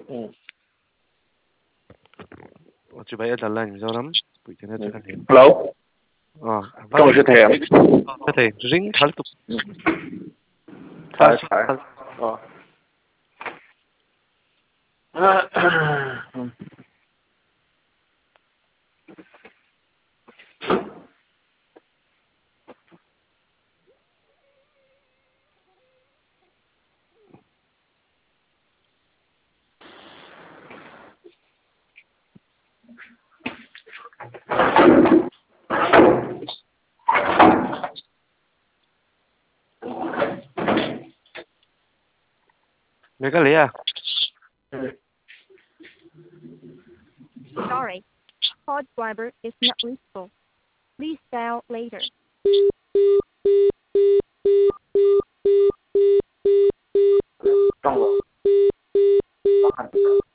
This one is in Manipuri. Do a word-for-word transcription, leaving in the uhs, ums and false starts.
Ừ. Chị bay đã lành do lắm, buổi chiều nay Ừ. chắc ăn hiểm. Hello. Ờ, Trong sự thiện. thế thì ring thở tục. Phải Thở phải. thở. Ờ. Mấy cái lý à? Sorry, call driver is not reachable. Please dial later. Trong rồi.